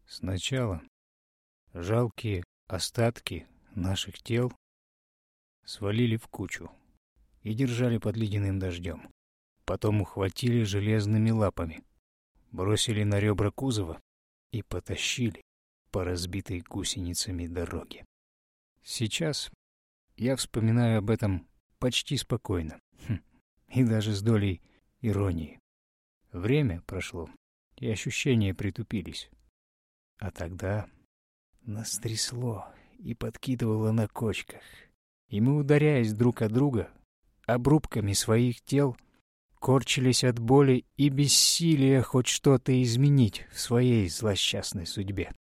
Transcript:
Сначала жалкие остатки наших тел свалили в кучу и держали под ледяным дождем. Потом ухватили железными лапами, бросили на ребра кузова и потащили по разбитой гусеницами дороге. Сейчас я вспоминаю об этом почти спокойно, и даже с долей иронии. Время прошло, и ощущения притупились. А тогда нас трясло и подкидывало на кочках, и мы, ударяясь друг от друга, обрубками своих тел, корчились от боли и бессилия хоть что-то изменить в своей злосчастной судьбе.